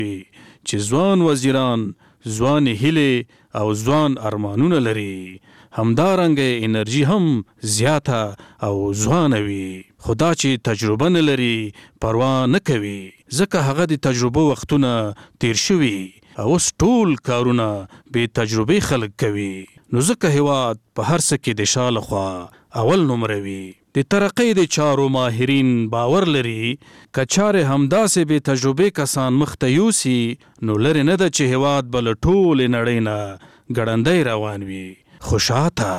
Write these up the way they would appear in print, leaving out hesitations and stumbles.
چې ځوان وزیران ځوان هیلې او ځوان ارمانونه لري، همدارنګه انرژي هم زیاته او ځوانه وي، خو دا چې تجربه نه لري پروا نه کوي، ځکه هغه د تجربه وختونه تیر شوي او اوس ټول کارونه بې تجربې خلک کوي. نو ځکه هیواد په هر څه کې د شا لخوا اول نمره وي. د ترقۍ د چارو ماهرین باور لري که چارې همداسې بې تجربې کسان مخته یوسي نو لرې نه ده چې هیواد به له ټولې نړۍ نه ګړندی روان وي. خو شاته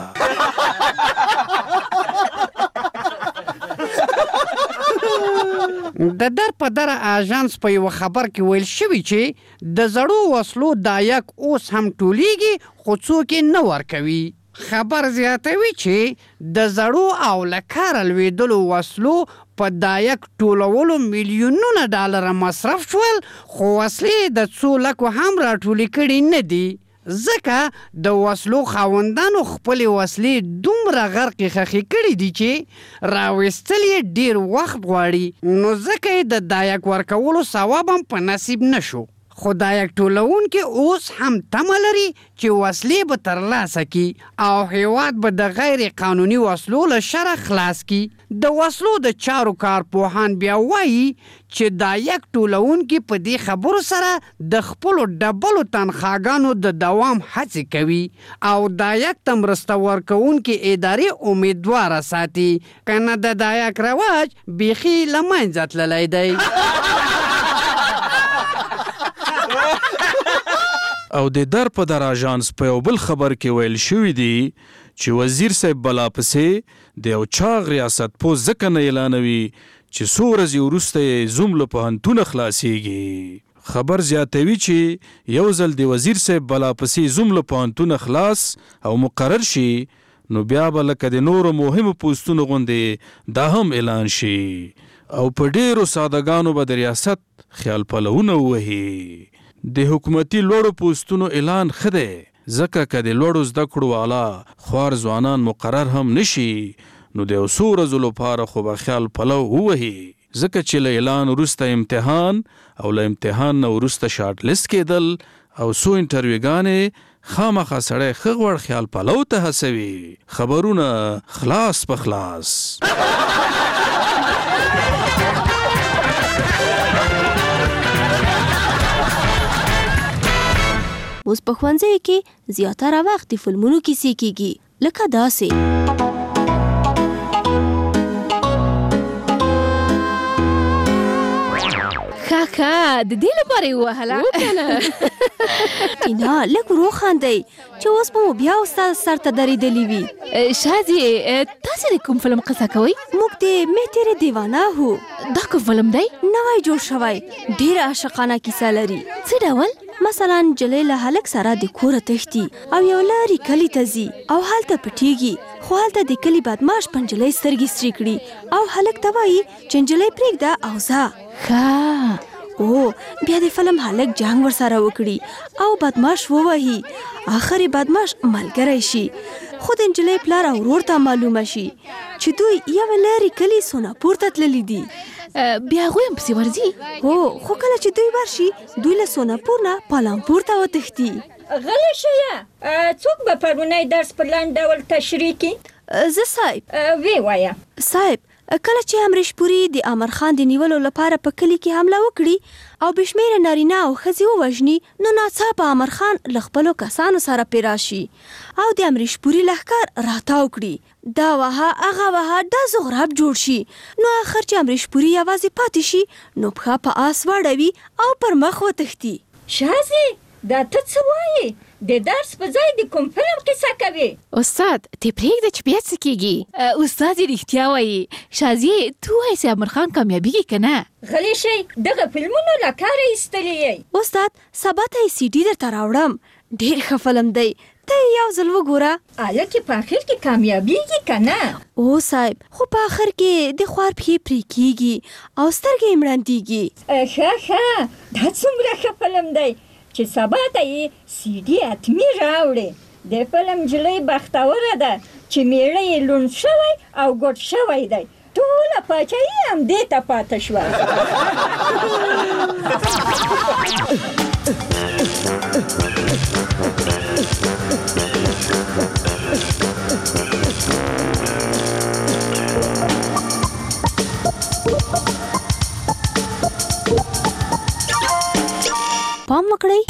د در په در آژانس په یوه خبر کې ویل شوي چې د زړو وسلو دایک اوس هم ټولیږي خو څوک یې نه ورکوي. خبر زیاتوي چې د زړو او له کاره لوېدلو وسلو په دایک ټولولو میلیونونه ډالره مصرف شول، خو وسلې د څو لکو هم راټولې کړي نه دي، ځکه د وسلو خاوندانو خپلې وسلې دومره غرقې خښې کړي دي چې راویستل یې ډیر وخت غواړي، نو ځکه یې د دایک ورکولو ثواب هم په نصیب نشو. خو دایک ټولونکي اوس هم تمه لري چې وسلې به ترلاسه کړي او هیواد به د غیر قانوني وسلو له شره خلاص کړي. د وسلو د چارو کارپوهان بیا وایي چې دایک ټولونکي په دې خبرو سره د خپلو ډبلو تنخواګانو د دوام هڅې کوي او دایک ته مرسته ورکوونکي ادارې امیدواره ساتي، کنه د دایک رواج بیخي له منځه تللی دی. او د در په در آژانس په یو بل خبر کې ویل شوي دي چې وزیر صاحب بلا پسې د یو چاغ ریاست پوست ځکه نه اعلانوي چې څو ورځې وروسته یې زوم له پوهنتونه خلاصیږي. خبر زیاتوي چې یو ځل د وزیر صاحب بلا پسې زوم له پوهنتونه خلاص او مقرر شي نو بیا به لکه د نورو مهمو پوستونو غوندې دا هم اعلان شي او په ډیرو سادهګانو به د ریاست خیال پلونه ووهي. د حکومتي لوړو پوستونو اعلان ښه دی، ځکه که د لوړو زده کړو والا خوار ځوانان مقرر هم نشي نو د یو څو ورځو لپاره خو به خیال پلو ووهي، ځکه چې له اعلان وروسته امتحان او له امتحان نه وروسته شارټ لیست کېدل او څو انټرویوګانې خامخا سړی ښه غوړ خیال پلو ته هڅوي. خبرونه خلاص په خلاص. اوس په ښوونځیو کې زیاتره وخت د فلمونو کیسې کېږي، لکه داسې ښه د دې لپاره یې ووهله. ټینا لږ ورو خاندئ چې اوس به مو بیا استاد سر ته درېدلي وي. شازیې تاسې د کوم فلم قصه کوئ؟ موږ د مې تیرې دیوانه هو. دا کوم فلم دی؟ نوی جوړ شوی، ډېره عاشقانه کیسه لري. څه ډول؟ مثلا نجلۍ له هلک سره د کوره تښتي او یو لارې کلي ته ځي او هلته پټیږي، خو هلته د کلي بدماش په نجلۍ سترګې سرې کړي او هلک ته وایي چې نجلۍ پرېږده او ځه. ښه او بیا د فلم هلک جنګ ورسره وکړي او بدماش ووهي، آخر بدماش ملګری شي، خو د نجلۍ پلار او ورور ته معلومه شي چې دوی یو لارې کلي سوناپور ته تللي دي. بیا هغوی هم پسې ورځي؟ هو، خو کله چې دوی ورشي دوی له سوناپور نه پالامپور ته وتښتي. غلی شیه، څوک به پرونی درس په لنډ ډول تشریح کړي؟ زه صاحب. وی وایه. صاحب، کله چې امریش پوري د امر خان د نیولو لپاره په کلي کې حمله وکړي او بشمیره نارینه او ښځې ووژني، نو ناڅاپه امر خان له خپلو کسانو سره پې راشي او د امریش پوري لښکر راتاو کړي. دا وها هغه وها دا زغراب جوړ شي، نو آخر چې امریش پوري یوازې پاتې شي نو پښه په آس واړوي او پر مخ وتښتي. شازي دا ته څه وایې؟ د درس په ځای د کوم فلم کیسه کوي؟ استاد ته پرېږده چې بیا څه کېږي. استاد یې رښتیا وایي. شازیې ته وایې چې امر خان کامیابیږي که نه؟ غلی شئ، دغه فلمونو له کاره ایستلي یئ. استاد سبا ته یې CD درته راوړم، ډېر ښه فلم دی، ته یې یو ځل وګوره. هلکې په آخر کې کامیابیږي که نه؟ او صاحب، خو په آخر کې د خوار پښې پرې کېږي او سترګې یې مړندېږي. ښه دا څومره ښه فلم دی چې سبا ته یې CD حتمي راوړې. د فلم نجلۍ بختوره ده چې میړه یې لوند شوی او ګوډ شوی دی ټوله پاچاهي همدې ته پاته شوه. پام وکړئ.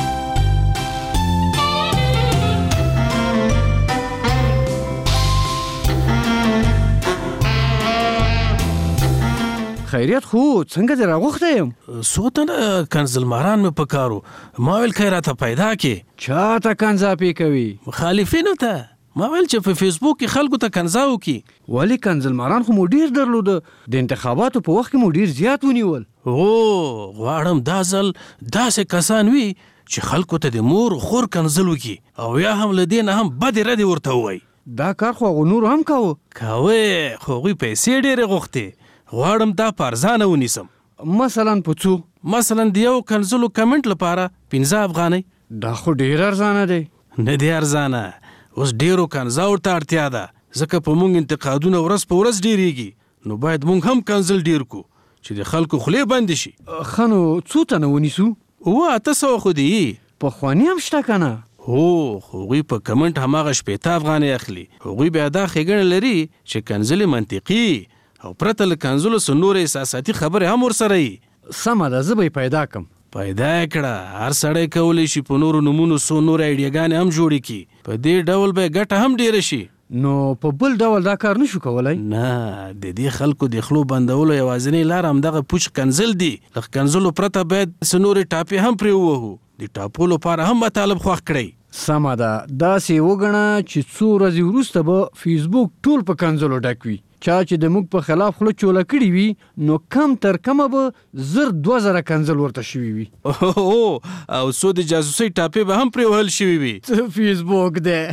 خیریت خو څنګه دې راغوښتی یم؟ څو تنه کنزلماران مې په کارو. ما ویل که یې راته پیدا کې. چاته کنځاپې کوي؟ مخالفینو ته. ما ویل چې په فیسبوک کې خلکو ته کنځا وکړي. ولې کنځلماران خو مو ډېر درلوده. د انتخاباتو په وخت کې مو ډېر زیات ونیول. غواړم دا ځل داسې کسان وي چې خلکو ته د مور خور کنځل وکړي او یا هم له دې نه هم بدې ردې ورته ووایي. دا کار خو هغو نورو هم کوه. خو هغوی پیسې ډېرې غوښتې. غواړم دا په ارزانه ونیسم. مثلا په څو؟ مثلا د یو کنځلو کمنټ لپاره 15 افغانۍ. دا خو ډېر ارزانه دی. نه دی ارزانه. اوس ډېرو کنځاو ته اړتیا ده ځکه په موږ انتقادونه ورځ په ورځ ډېرېږي. نو باید موږ هم کنځل ډېر کو چې د خلکو خولې بندې شي. ښه نو څو تنه ونیسو؟ 800 خو دي. پخواني هم شته که نه؟ خو هغوی په کمنټ هماغه 15 افغانۍ اخلي. هغوی بیا دا ښېګڼه لري چې کنځلې منطقي او پرته له کنځلو څه نورې احساساتي خبرې هم ورسره وي. سمه ده، زه به یې پیدا کړم. پیدا یې کړه. هر سړی کولی شي په نورو نومونو څو نورې ایډیاګانې هم جوړې کړي. په دې ډول به یې ګټه هم ډېره شي. نو په بل ډول دا کار نشو کولی؟ نه، د دې خلکو د خلو بندولو یوازینۍ لار همدغه پوچ کنځل دي. له کنځلو پرته باید څه نورې ټاپې هم پرې ووهو. د ټاپو لپاره هم مطالب خوښ کړئ. سمه ده. داسې وګڼه چې څو ورځې وروسته به فیسبوک ټول په کنځلو ډک وي. چا چې د موږ په خلاف خوله چوله کړي وي نو کم تر کمه به 1000 کنځل ورته شوي وي. او څو د جاسوسۍ ټاپې به هم پرې وهل شوي وي. فیسبوک دی.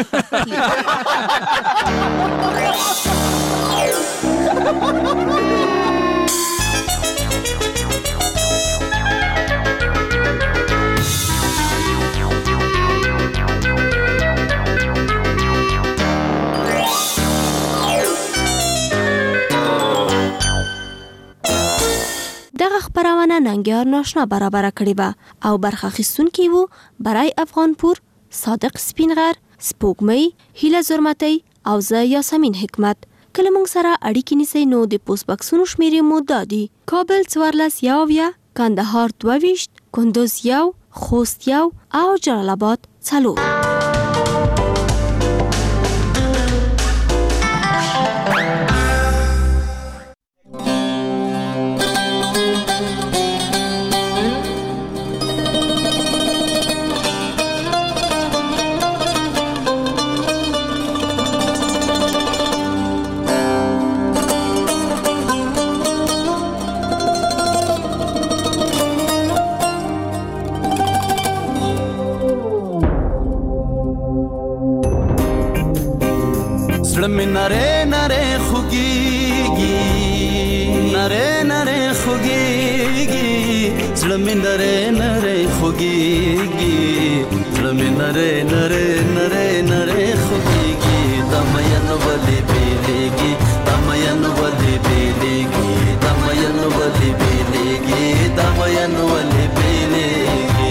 دغه خپرونه ننګیار ناشنا برابره کړې وه او برخه اخیستونکي وو برای افغانپور، صادق سپینغر، سپوږمۍ، هیله زرمتۍ او زه یاسمین حکمت. که له موږ سره اړیکې نیسئ نو د پوسټ بکسونو شمیرې مو دا دي: کابل 14 کندهار 22 کندوز 1 خوست 1 او جلال آباد 4. نره نره خوگیگی نره نره خوگیگی زلمی نره نره خوگیگی زلمی نره نره نره نره خوگیگی دامین ولی بیلیگی دامین ولی بیلیگی دامین ولی بیلیگی دامین ولی بیلیگی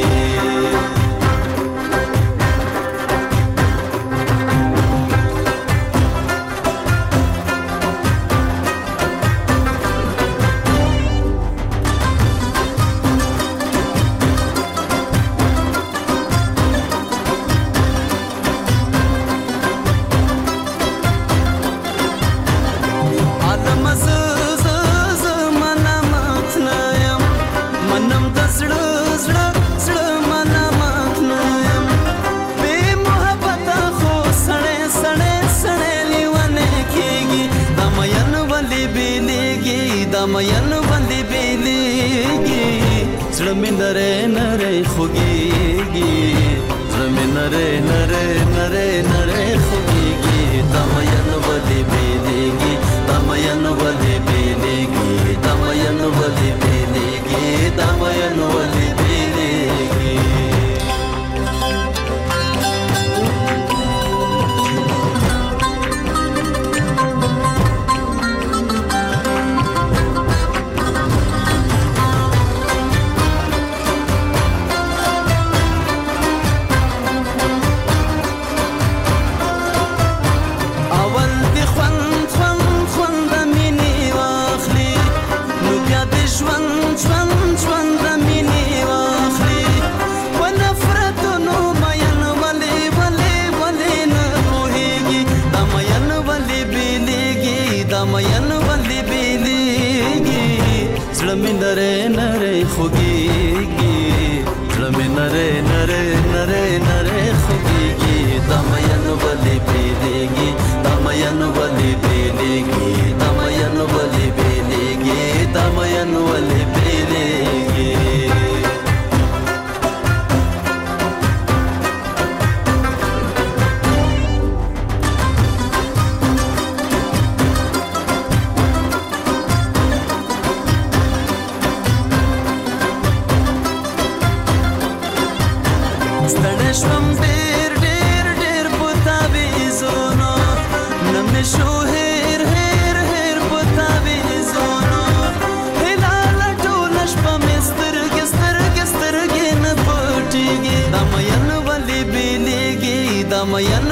دامین ولی بیلیگی زلمی نره نره خوگیگی زلمی نره نره نره نره خوگیگی دامین ولی بیلیگی دامین ولی بیلیگی دامین ولی بیلیگی دامین ولی بیلیگی ستړی شوم ډېر ډېر ډېر په تعویضونو نه مې شو هېر هېر هېر په تعویضونو هلاله ټوله شپه مې سترګې سترګې سترګې نه پټېږي دا مین ولې بېلېږي دا مین